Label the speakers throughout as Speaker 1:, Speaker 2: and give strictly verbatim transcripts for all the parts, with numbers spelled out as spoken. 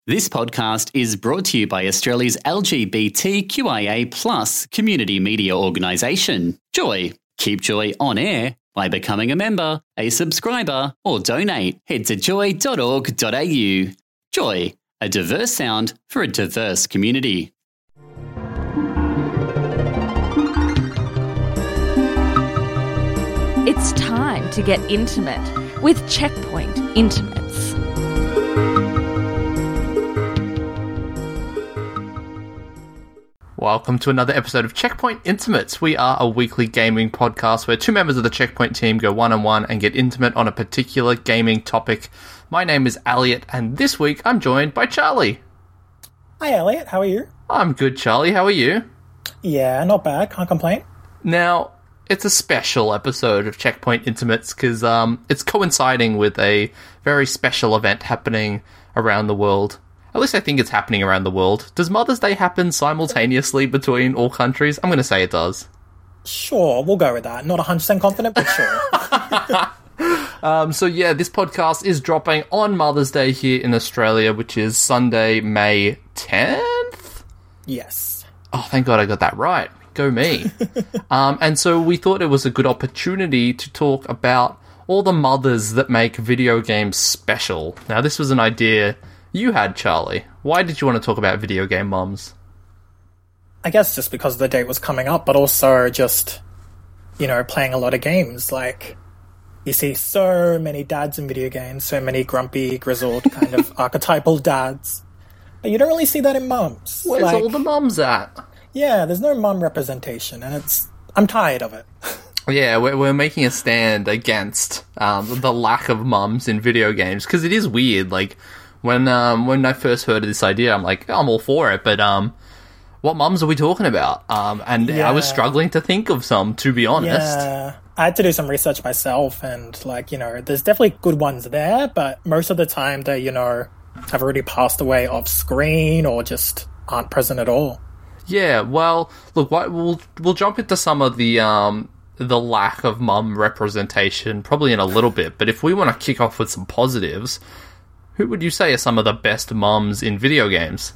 Speaker 1: This podcast is brought to you by Australia's L G B T Q I A plus community media organisation, Joy. Keep Joy on air by becoming a member, a subscriber, or donate. Head to joy dot org dot a u. Joy, a diverse sound for a diverse community.
Speaker 2: It's time to get intimate with Checkpoint Intimates.
Speaker 3: Welcome to another episode of Checkpoint Intimates. We are a weekly gaming podcast where two members of the Checkpoint team go one-on-one and get intimate on a particular gaming topic. My name is Elliot, and this week I'm joined by Charlie.
Speaker 4: Hi, Elliot. How are you?
Speaker 3: I'm good, Charlie. How are you?
Speaker 4: Yeah, not bad. Can't complain.
Speaker 3: Now, it's a special episode of Checkpoint Intimates because um, it's coinciding with a very special event happening around the world. At least I think it's happening around the world. Does Mother's Day happen simultaneously between all countries? I'm going to say it does.
Speaker 4: Sure, we'll go with that. Not one hundred percent confident, but sure.
Speaker 3: um, so yeah, this podcast is dropping on Mother's Day here in Australia, which is Sunday, May tenth?
Speaker 4: Yes.
Speaker 3: Oh, thank God I got that right. Go me. um, and so we thought it was a good opportunity to talk about all the mothers that make video games special. Now, this was an idea you had, Charlie. Why did you want to talk about video game mums?
Speaker 4: I guess just because the date was coming up, but also just, you know, playing a lot of games. Like, you see so many dads in video games, so many grumpy, grizzled, kind of archetypal dads. But you don't really see that in mums.
Speaker 3: Where's
Speaker 4: like,
Speaker 3: all the mums at?
Speaker 4: Yeah, there's no mum representation, and it's... I'm tired of it.
Speaker 3: Yeah, we're, we're making a stand against um, the lack of mums in video games, because it is weird, like... When um, when I first heard of this idea, I'm like, oh, I'm all for it, but um, what mums are we talking about? Um, and
Speaker 4: yeah.
Speaker 3: I was struggling to think of some, to be honest.
Speaker 4: Yeah, I had to do some research myself, and, like, you know, there's definitely good ones there, but most of the time they, you know, have already passed away off screen or just aren't present at all.
Speaker 3: Yeah, well, look, we'll we'll jump into some of the um the lack of mum representation probably in a little bit, but if we want to kick off with some positives, who would you say are some of the best mums in video games?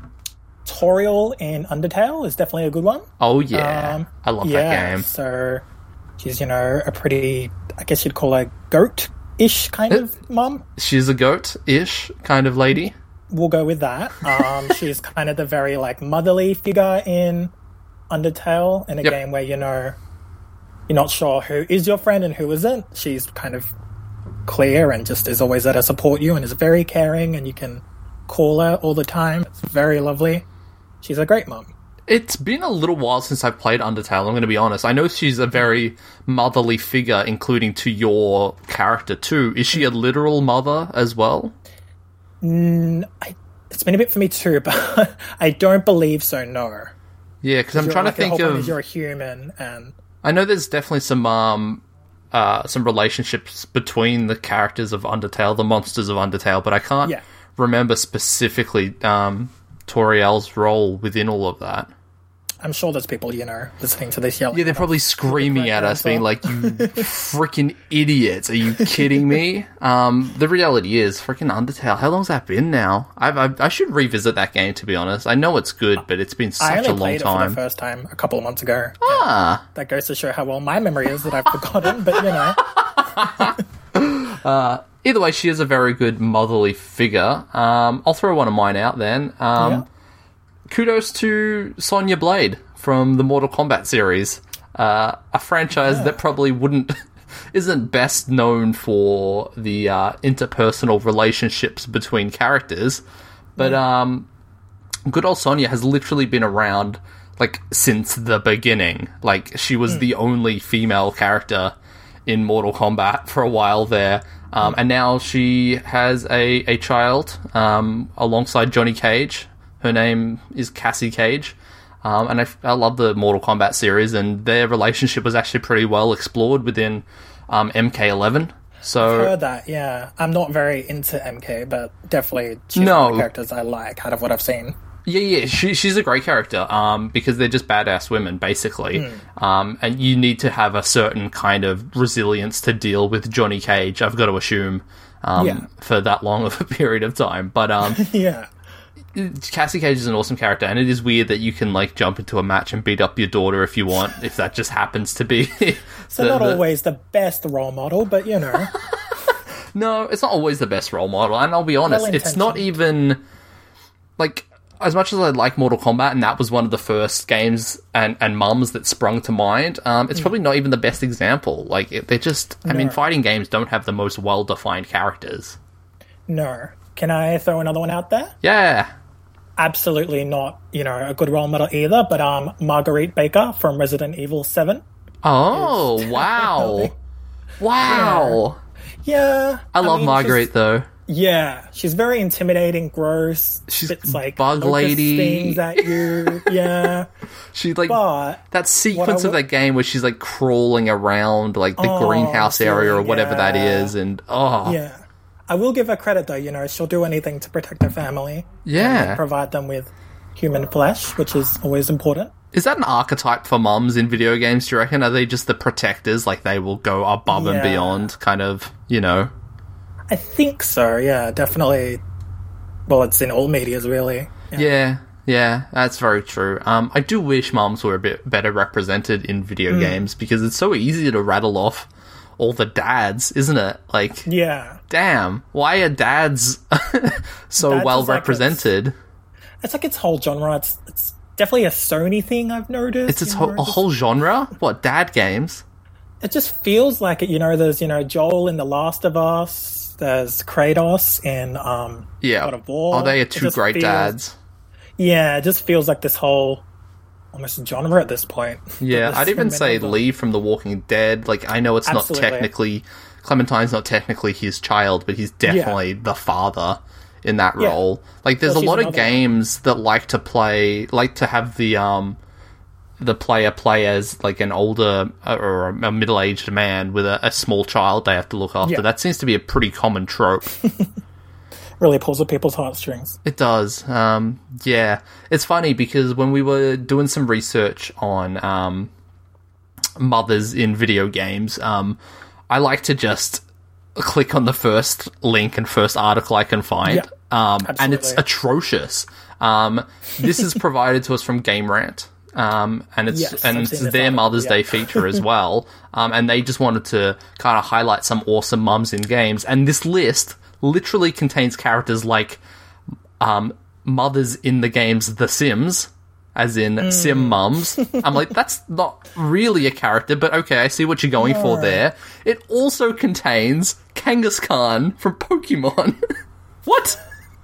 Speaker 4: Toriel in Undertale is definitely a good one.
Speaker 3: Oh, yeah. Um, I love
Speaker 4: yeah,
Speaker 3: that game.
Speaker 4: So she's, you know, a pretty, I guess you'd call her goat-ish kind of mum.
Speaker 3: She's a goat-ish kind of lady.
Speaker 4: We'll go with that. Um, she's kind of the very, like, motherly figure in Undertale, in a
Speaker 3: yep.
Speaker 4: game where, you know, you're not sure who is your friend and who isn't. She's kind of clear and just is always there to support you and is very caring, and you can call her all the time. It's very lovely. She's a great mum.
Speaker 3: It's been a little while since I've played Undertale, I'm going to be honest. I know she's a very motherly figure, including to your character too. Is she a literal mother as well?
Speaker 4: Mm, I, it's been a bit for me too, but I don't believe so, no.
Speaker 3: Yeah, because I'm trying
Speaker 4: like,
Speaker 3: to think of...
Speaker 4: You're a human, and...
Speaker 3: I know there's definitely some... um. Uh, some relationships between the characters of Undertale, the monsters of Undertale, but I can't
Speaker 4: yeah. remember
Speaker 3: remember specifically um, Toriel's role within all of that.
Speaker 4: I'm sure there's people, you know, listening to this yelling.
Speaker 3: Yeah, they're probably screaming at us, being like, you freaking idiots, are you kidding me? Um, the reality is, freaking Undertale, how long's that been now? I've, I've, I should revisit that game, to be honest. I know it's good, but it's been such a long time.
Speaker 4: I only played it for the first time a couple of months ago.
Speaker 3: Ah!
Speaker 4: That goes to show how well my memory is that I've forgotten, but, you know.
Speaker 3: uh, either way, she is a very good motherly figure. Um, I'll throw one of mine out then. Um, yeah. Kudos to Sonya Blade from the Mortal Kombat series, uh, a franchise yeah. that probably wouldn't isn't best known for the uh, interpersonal relationships between characters, but yeah. um, good old Sonya has literally been around like since the beginning. Like she was mm. the only female character in Mortal Kombat for a while there, um, mm. and now she has a a child um, alongside Johnny Cage. Her name is Cassie Cage, um, and I, I love the Mortal Kombat series, and their relationship was actually pretty well explored within um, M K eleven. So
Speaker 4: I've heard that, yeah. I'm not very into M K, but definitely she's
Speaker 3: no.
Speaker 4: one of the characters I like out of what I've seen.
Speaker 3: Yeah, yeah, she, she's a great character um, because they're just badass women, basically. Mm. Um, and you need to have a certain kind of resilience to deal with Johnny Cage, I've got to assume, um, yeah. for that long of a period of time. But um,
Speaker 4: yeah.
Speaker 3: Cassie Cage is an awesome character, and it is weird that you can like jump into a match and beat up your daughter if you want, if that just happens to be.
Speaker 4: So
Speaker 3: the,
Speaker 4: not
Speaker 3: the...
Speaker 4: always the best role model, but you know.
Speaker 3: No, it's not always the best role model, and I'll be honest, it's not even like. As much as I like Mortal Kombat, and that was one of the first games and, and mums that sprung to mind, um, it's probably not even the best example. Like, it, they're just... I
Speaker 4: No.
Speaker 3: mean, fighting games don't have the most well-defined characters.
Speaker 4: No. Can I throw another one out there?
Speaker 3: Yeah.
Speaker 4: Absolutely not, you know, a good role model either, but um, Marguerite Baker from Resident Evil seven.
Speaker 3: Oh, wow. Wow.
Speaker 4: Yeah.
Speaker 3: I love
Speaker 4: mean,
Speaker 3: Marguerite,
Speaker 4: she's-
Speaker 3: though.
Speaker 4: Yeah. She's very intimidating, gross.
Speaker 3: She's
Speaker 4: spits, like,
Speaker 3: bug
Speaker 4: locust
Speaker 3: lady.
Speaker 4: things at you. Yeah.
Speaker 3: She, like...
Speaker 4: But...
Speaker 3: that sequence
Speaker 4: I
Speaker 3: of
Speaker 4: will-
Speaker 3: that game where she's, like, crawling around, like, the
Speaker 4: Oh,
Speaker 3: greenhouse area or whatever that
Speaker 4: yeah.
Speaker 3: is, and... Oh.
Speaker 4: Yeah. I will give her credit, though. You know, she'll do anything to protect her family.
Speaker 3: Yeah.
Speaker 4: And provide them with human flesh, which is always important.
Speaker 3: Is that an archetype for mums in video games, do you reckon? Are they just the protectors? Like, they will go above and
Speaker 4: Yeah.
Speaker 3: beyond, kind of, you know?
Speaker 4: I think so, yeah, definitely. Well, it's in all medias, really. Yeah.
Speaker 3: Yeah, yeah, that's very true. Um, I do wish mums were a bit better represented in video
Speaker 4: Mm.
Speaker 3: games, because it's so easy to rattle off all the dads, isn't it? Like,
Speaker 4: Yeah.
Speaker 3: damn, why are dads so
Speaker 4: Dads
Speaker 3: well
Speaker 4: is like
Speaker 3: represented?
Speaker 4: It's like its whole genre. It's, it's definitely a Sony thing, I've noticed.
Speaker 3: It's its
Speaker 4: you
Speaker 3: whole,
Speaker 4: know,
Speaker 3: a
Speaker 4: just-
Speaker 3: whole genre? What, dad games?
Speaker 4: It just feels like it, you know, there's, you know, Joel in The Last of Us, there's Kratos in um,
Speaker 3: Yeah.
Speaker 4: God of War.
Speaker 3: Oh, they are
Speaker 4: It
Speaker 3: two
Speaker 4: just
Speaker 3: great
Speaker 4: feels-
Speaker 3: dads.
Speaker 4: Yeah, it just feels like this whole almost genre at this point.
Speaker 3: Yeah,
Speaker 4: This
Speaker 3: I'd even say
Speaker 4: momentum.
Speaker 3: Lee from The Walking Dead. Like, I know it's
Speaker 4: Absolutely.
Speaker 3: not technically... Clementine's not technically his child, but he's definitely the father in that
Speaker 4: Yeah.
Speaker 3: role. Like, there's
Speaker 4: Well,
Speaker 3: a
Speaker 4: she's
Speaker 3: lot of
Speaker 4: another one.
Speaker 3: games that like to play... Like to have the, um... the player play as, like, an older uh, or a middle-aged man with a, a small child they have to look after.
Speaker 4: Yeah.
Speaker 3: That seems to be a pretty common trope.
Speaker 4: Really pulls at people's heartstrings.
Speaker 3: It does. Um, yeah. It's funny because when we were doing some research on um, mothers in video games, um, I like to just click on the first link and first article I can find.
Speaker 4: Yeah,
Speaker 3: um, and it's
Speaker 4: absolutely.
Speaker 3: atrocious. Um, this is provided to us from Game Rant. Um, and it's
Speaker 4: Yes,
Speaker 3: and
Speaker 4: I've
Speaker 3: it's
Speaker 4: seen this
Speaker 3: their
Speaker 4: article,
Speaker 3: Mother's
Speaker 4: yeah.
Speaker 3: Day feature as well. Um, and they just wanted to kind of highlight some awesome mums in games. And this list literally contains characters like um, mothers in the games The Sims, as in
Speaker 4: Hmm.
Speaker 3: Sim mums. I'm like, that's not really a character, but okay, I see what you're going for there. It also contains Kangaskhan from Pokemon. What?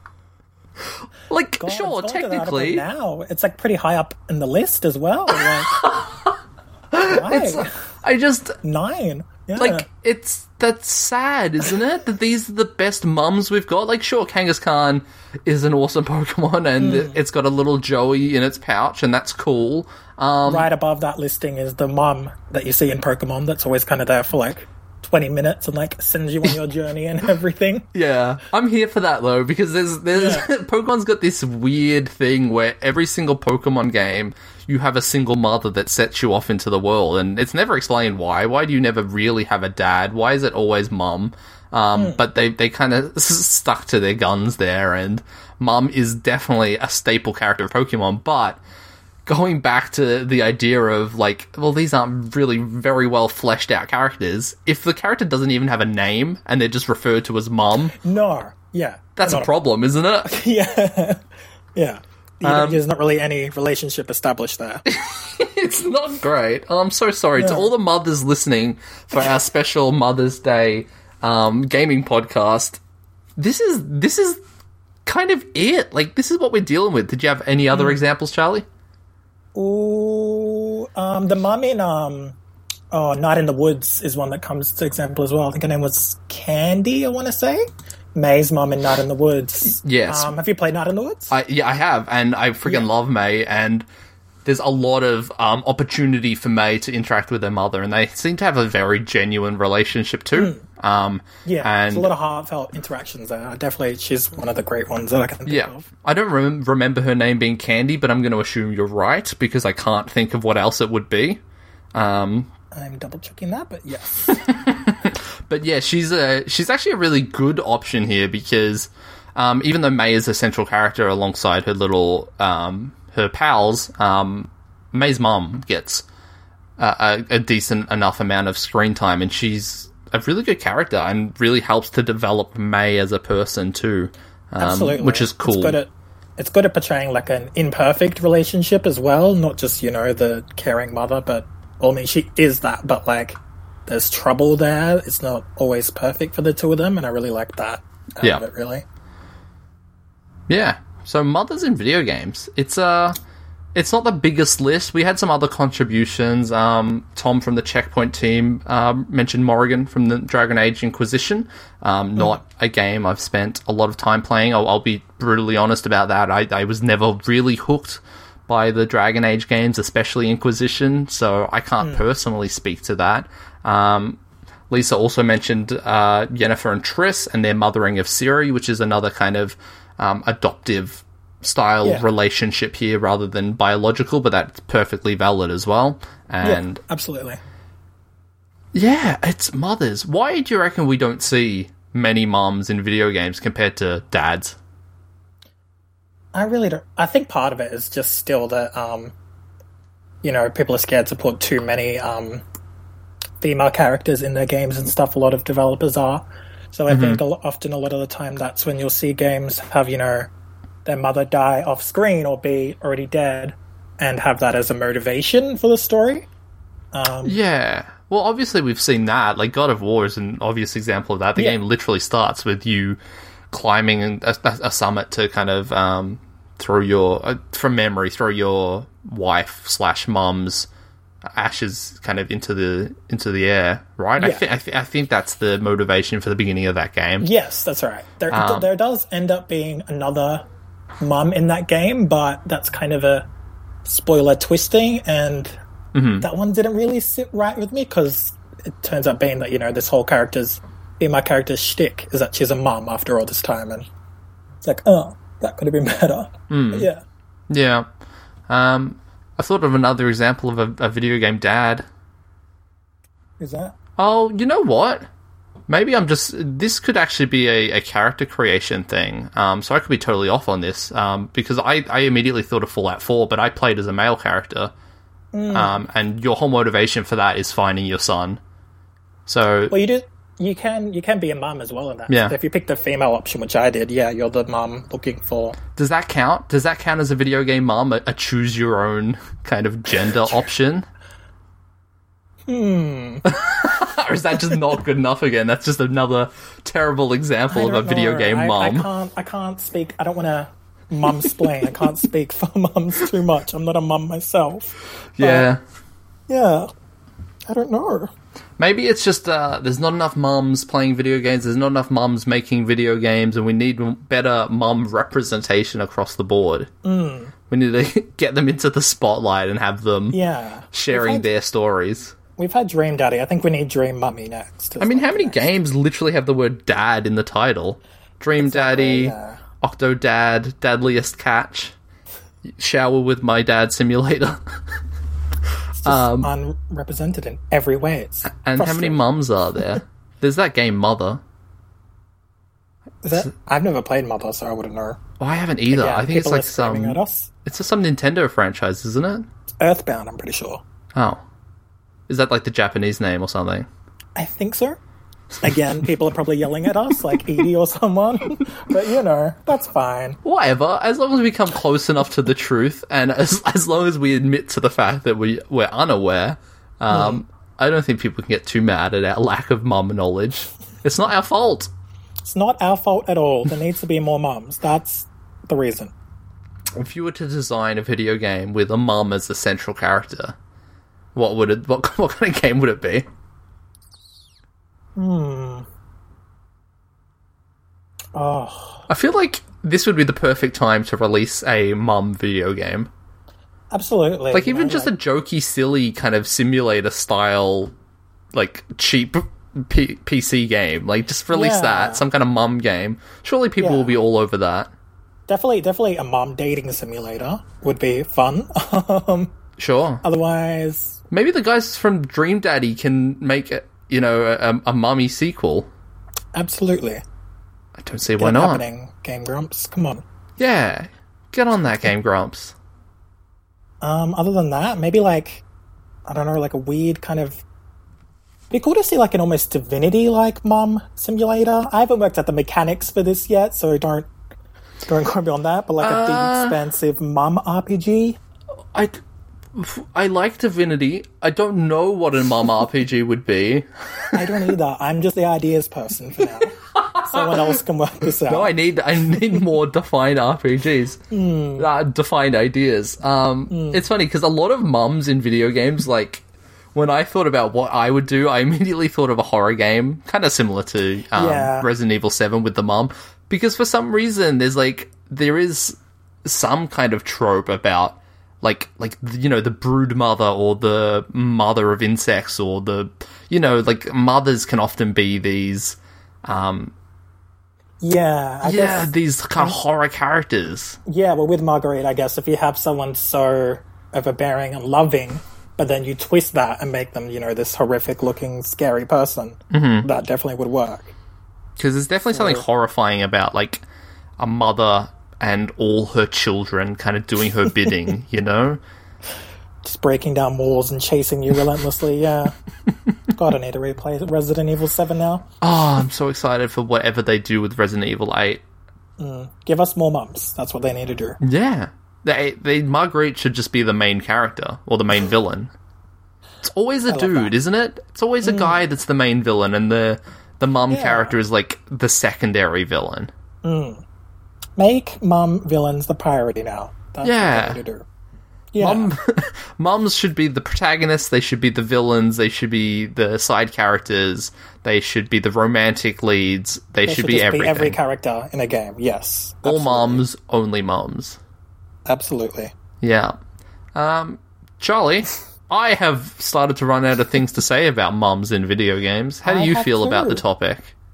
Speaker 3: Like,
Speaker 4: God,
Speaker 3: sure,
Speaker 4: it's gone to that
Speaker 3: technically.
Speaker 4: now it's like pretty high up in the list as well. Like, right.
Speaker 3: I just
Speaker 4: Nine. Yeah.
Speaker 3: like it's that's sad, isn't it? That these are the best mums we've got. Like, sure, Kangaskhan is an awesome Pokemon, and
Speaker 4: Hmm.
Speaker 3: it's got a little Joey in its pouch, and that's cool. Um,
Speaker 4: right above that listing is the mum that you see in Pokemon that's always kind of there for like twenty minutes and like sends you on your journey and everything.
Speaker 3: Yeah, I'm here for that though, because there's there's Pokemon's got this weird thing where every single Pokemon game you have a single mother that sets you off into the world, and it's never explained why. Why do you never really have a dad? Why is it always mum? Um, But they they kind of stuck to their guns there, and mum is definitely a staple character of Pokemon, but. Going back to the idea of, like, well, these aren't really very well fleshed out characters. If the character doesn't even have a name and they're just referred to as mum,
Speaker 4: No. Yeah.
Speaker 3: that's
Speaker 4: Not
Speaker 3: a problem, isn't it?
Speaker 4: Yeah. Yeah. You
Speaker 3: Um,
Speaker 4: There's not really any relationship established there.
Speaker 3: It's not great. Oh, I'm so sorry to
Speaker 4: Yeah.
Speaker 3: all the mothers listening for our special Mother's Day um, gaming podcast. This is this is kind of it. Like, this is what we're dealing with. Did you have any other examples, Charlie?
Speaker 4: Ooh, um, the mum in um, oh, Night in the Woods is one that comes to example as well. I think her name was Candy, I want to say. May's mum in Night in the Woods.
Speaker 3: Yes.
Speaker 4: Um, have you played Night in the Woods?
Speaker 3: I, yeah, I have, and I freaking love May, and there's a lot of um, opportunity for May to interact with her mother, and they seem to have a very genuine relationship too. Um,
Speaker 4: yeah,
Speaker 3: and
Speaker 4: there's a lot of heartfelt interactions there. Definitely, she's one of the great ones that I can think
Speaker 3: yeah,
Speaker 4: of.
Speaker 3: I don't rem- remember her name being Candy, but I'm going to assume you're right because I can't think of what else it would be. Um,
Speaker 4: I'm double checking that, but yes.
Speaker 3: But yeah, she's a she's actually a really good option here because um, even though May is a central character alongside her little um, her pals, um, May's mum gets a, a, a decent enough amount of screen time, and she's a really good character and really helps to develop May as a person too. Um,
Speaker 4: Absolutely,
Speaker 3: which is cool.
Speaker 4: It's good at it's good at portraying like an imperfect relationship as well, not just, you know, the caring mother, but well, I mean, she is that, but like there's trouble there. It's not always perfect for the two of them, and I really like that out
Speaker 3: Yeah.
Speaker 4: of it, really.
Speaker 3: Yeah. So mothers in video games. It's uh it's not the biggest list. We had some other contributions. Um, Tom from the Checkpoint team um, mentioned Morrigan from the Dragon Age Inquisition. Um, not a game I've spent a lot of time playing. I'll, I'll be brutally honest about that. I, I was never really hooked by the Dragon Age games, especially Inquisition, so I can't personally speak to that. Um, Lisa also mentioned uh, Yennefer and Triss and their mothering of Ciri, which is another kind of um, adoptive style
Speaker 4: Yeah.
Speaker 3: relationship here rather than biological, but that's perfectly valid as well. And
Speaker 4: Yeah, absolutely.
Speaker 3: yeah, it's mothers. Why do you reckon we don't see many moms in video games compared to dads?
Speaker 4: I really don't. I think part of it is just still that, um, you know, people are scared to put too many um, female characters in their games and stuff. A lot of developers are. So I think a lo- often a lot of the time that's when you'll see games have, you know, their mother die off screen or be already dead and have that as a motivation for the story. Um,
Speaker 3: Yeah. Well, obviously we've seen that. Like, God of War is an obvious example of that. The
Speaker 4: Yeah.
Speaker 3: game literally starts with you climbing a, a, a summit to kind of um, throw your, uh, from memory, throw your wife slash mum's ashes kind of into the into the air, right? I,
Speaker 4: Yeah.
Speaker 3: th- I, th- I think that's the motivation for the beginning of that game.
Speaker 4: Yes, that's right. There,
Speaker 3: Um,
Speaker 4: there does end up being another mum in that game, but that's kind of a spoiler twisting, and
Speaker 3: Mm-hmm.
Speaker 4: that one didn't really sit right with me because it turns out being that, you know, this whole character's, being my character's shtick is that she's a mum after all this time, and it's like, oh, that could have been better.
Speaker 3: Hmm.
Speaker 4: But yeah.
Speaker 3: Yeah. Um, I thought of another example of a, a video game dad.
Speaker 4: Is that?
Speaker 3: Oh, you know what? Maybe I'm just... This could actually be a, a character creation thing. Um, so I could be totally off on this. Um, because I, I immediately thought of Fallout four, but I played as a male character.
Speaker 4: Mm.
Speaker 3: Um, and your whole motivation for that is finding your son. So...
Speaker 4: Well, you do. You can you can be a mum as well in that.
Speaker 3: Yeah.
Speaker 4: If you pick the female option, which I did, yeah, you're the mum looking for.
Speaker 3: Does that count? Does that count as a video game mum? A, a choose your own kind of gender option?
Speaker 4: Hmm.
Speaker 3: Or is that just not good enough again? That's just another terrible example
Speaker 4: I
Speaker 3: of a
Speaker 4: don't
Speaker 3: video
Speaker 4: know.
Speaker 3: game
Speaker 4: I,
Speaker 3: mum.
Speaker 4: I can't. I can't speak. I don't want to mum-splain. I can't speak for mums too much. I'm not a mum myself.
Speaker 3: Yeah.
Speaker 4: Yeah. I don't know.
Speaker 3: Maybe it's just uh, there's not enough mums playing video games, there's not enough mums making video games, and we need m- better mum representation across the board.
Speaker 4: Mm.
Speaker 3: We need to get them into the spotlight and have them
Speaker 4: Yeah.
Speaker 3: sharing
Speaker 4: We've had,
Speaker 3: their stories.
Speaker 4: we've had Dream Daddy. I think we need Dream Mummy next.
Speaker 3: I mean, how many games literally have the word dad in the title? Dream Daddy,
Speaker 4: yeah.
Speaker 3: Octodad, Dadliest Catch, Shower with My Dad Simulator.
Speaker 4: It's just
Speaker 3: um,
Speaker 4: unrepresented in every way. It's
Speaker 3: And how many
Speaker 4: frustrating.
Speaker 3: mums are there? There's that game Mother.
Speaker 4: Is that? I've never played Mother, so I wouldn't know.
Speaker 3: Well, I haven't either.
Speaker 4: Yeah,
Speaker 3: I think it's
Speaker 4: people
Speaker 3: like
Speaker 4: are screaming
Speaker 3: some...
Speaker 4: at us.
Speaker 3: It's just some Nintendo franchise, isn't it?
Speaker 4: It's Earthbound, I'm pretty sure.
Speaker 3: Oh. Is that like the Japanese name or something?
Speaker 4: I think so. Again, people are probably yelling at us, like Edie or someone. But, you know, that's fine.
Speaker 3: Whatever. As long as we come close enough to the truth, and as as long as we admit to the fact that we, we're unaware, um,
Speaker 4: Hmm.
Speaker 3: I don't think people can get too mad at our lack of mum knowledge. It's not our fault.
Speaker 4: It's not our fault at all. There needs to be more mums. That's the reason.
Speaker 3: If you were to design a video game with a mum as the central character, what would it? What, what kind of game would it be?
Speaker 4: Hmm. Oh,
Speaker 3: I feel like this would be the perfect time to release a mum video game.
Speaker 4: absolutely.
Speaker 3: Like,
Speaker 4: You
Speaker 3: even
Speaker 4: know,
Speaker 3: just
Speaker 4: like,
Speaker 3: a jokey, silly kind of simulator style, like, cheap P- PC game. Like, just release
Speaker 4: Yeah.
Speaker 3: that. Some kind of mum game. Surely people
Speaker 4: Yeah.
Speaker 3: will be all over that.
Speaker 4: definitely, definitely a mum dating simulator would be fun. um,
Speaker 3: Sure.
Speaker 4: otherwise,
Speaker 3: Maybe the guys from Dream Daddy can make, a, you know, a, a mummy sequel.
Speaker 4: absolutely.
Speaker 3: I don't see
Speaker 4: Get
Speaker 3: why
Speaker 4: it
Speaker 3: not.
Speaker 4: happening. Game Grumps. Come on.
Speaker 3: Yeah, get on that, Game Grumps.
Speaker 4: Um, other than that, maybe like, I don't know, like a weird kind of... It'd be cool to see like an almost Divinity-like mum simulator. I haven't worked out the mechanics for this yet, so don't don't quote me on that, but like a big,
Speaker 3: Uh,
Speaker 4: expansive mum R P G.
Speaker 3: I, I like Divinity. I don't know what a mum R P G would be.
Speaker 4: I don't either. I'm just the ideas person for now. Someone else can work this out.
Speaker 3: No, I need I need more defined R P Gs,
Speaker 4: Mm.
Speaker 3: uh, defined ideas. Um,
Speaker 4: Mm.
Speaker 3: It's funny because a lot of mums in video games, like when I thought about what I would do, I immediately thought of a horror game, kind of similar to um,
Speaker 4: Yeah.
Speaker 3: Resident Evil seven with the mum, because for some reason there's like there is some kind of trope about like like you know the brood mother or the mother of insects or the you know like mothers can often be these. Um,
Speaker 4: Yeah, I
Speaker 3: yeah,
Speaker 4: guess.
Speaker 3: these kind of horror characters.
Speaker 4: Yeah, well, with Marguerite, I guess if you have someone so overbearing and loving, but then you twist that and make them, you know, this horrific-looking, scary person,
Speaker 3: Mm-hmm.
Speaker 4: that definitely would work.
Speaker 3: Because there's definitely something horrifying about, like, a mother and all her children kind of doing her bidding, you know?
Speaker 4: Just breaking down walls and chasing you relentlessly, yeah. God, I need to replay Resident Evil seven now.
Speaker 3: Oh, I'm so excited for whatever they do with Resident Evil eight.
Speaker 4: Mm. Give us more mums. That's what they need to do.
Speaker 3: Yeah. They, they, Marguerite should just be the main character, or the main villain. It's always a dude, isn't it? It's always a
Speaker 4: Mm.
Speaker 3: guy that's the main villain, and the, the mum
Speaker 4: Yeah.
Speaker 3: character is, like, the secondary villain.
Speaker 4: Mm. Make mum villains the priority now. That's
Speaker 3: Yeah.
Speaker 4: what they need to do. Yeah.
Speaker 3: Mum, mums should be the protagonists, they should be the villains, they should be the side characters, they should be the romantic leads, they,
Speaker 4: They
Speaker 3: should, be
Speaker 4: just
Speaker 3: everything.
Speaker 4: be every character in a game, yes.
Speaker 3: All
Speaker 4: Absolutely.
Speaker 3: mums, only mums.
Speaker 4: Absolutely.
Speaker 3: Yeah. Um, Charlie, I have started to run out of things to say about mums in video games. How do
Speaker 4: I
Speaker 3: you
Speaker 4: have
Speaker 3: feel about
Speaker 4: too.
Speaker 3: the topic?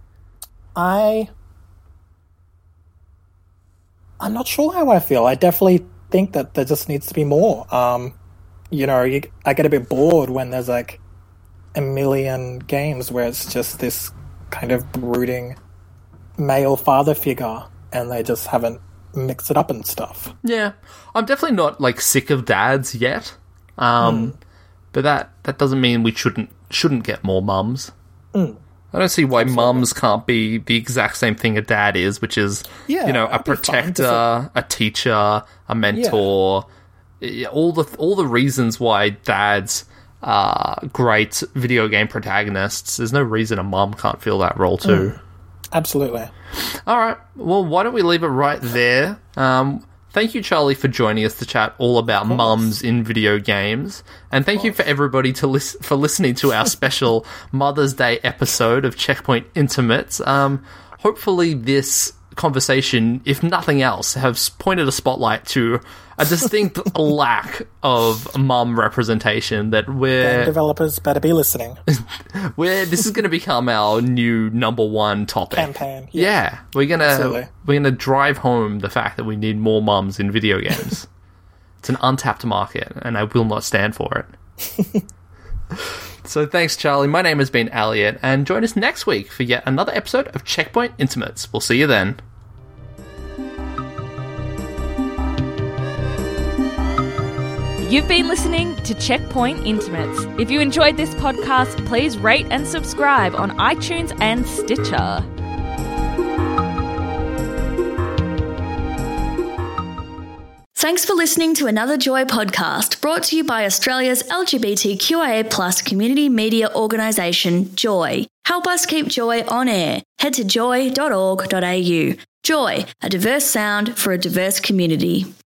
Speaker 4: I... I'm not sure how I feel. I definitely think that there just needs to be more. Um, you know, you, I get a bit bored when there's like a million games where it's just this kind of brooding male father figure and they just haven't mixed it up and stuff.
Speaker 3: Yeah. I'm definitely not, like, sick of dads yet. Um,
Speaker 4: Mm.
Speaker 3: But that, that doesn't mean we shouldn't shouldn't get more mums.
Speaker 4: Mm.
Speaker 3: I don't see why mums can't be the exact same thing a dad is, which is,
Speaker 4: Yeah,
Speaker 3: you know, a
Speaker 4: that'd be fun to
Speaker 3: protector, a teacher, a mentor, yeah, all the all the reasons why dads are great video game protagonists. There's no reason a mum can't fill that role too.
Speaker 4: Mm. Absolutely.
Speaker 3: All right, well, why don't we leave it right there? Um, thank you, Charlie, for joining us to chat all about mums in video games, and thank you for everybody to lis- for listening to our special Mother's Day episode of Checkpoint Intimates. Um, hopefully, this conversation, if nothing else, has pointed a spotlight to a distinct lack of mum representation that
Speaker 4: Game
Speaker 3: we're
Speaker 4: developers better be listening.
Speaker 3: we're this is going to become our new number one topic.
Speaker 4: Campaign.
Speaker 3: Yeah, we're gonna
Speaker 4: Absolutely.
Speaker 3: we're gonna drive home the fact that we need more mums in video games. It's an untapped market, and I will not stand for it. So thanks, Charlie. My name has been Elliot, and join us next week for yet another episode of Checkpoint Intimates. We'll see you then.
Speaker 2: You've been listening to Checkpoint Intimates. If you enjoyed this podcast, please rate and subscribe on iTunes and Stitcher.
Speaker 5: Thanks for listening to another Joy podcast brought to you by Australia's L G B T Q I A plus community media organisation, Joy. Help us keep Joy on air. Head to joy dot org dot a u. Joy, a diverse sound for a diverse community.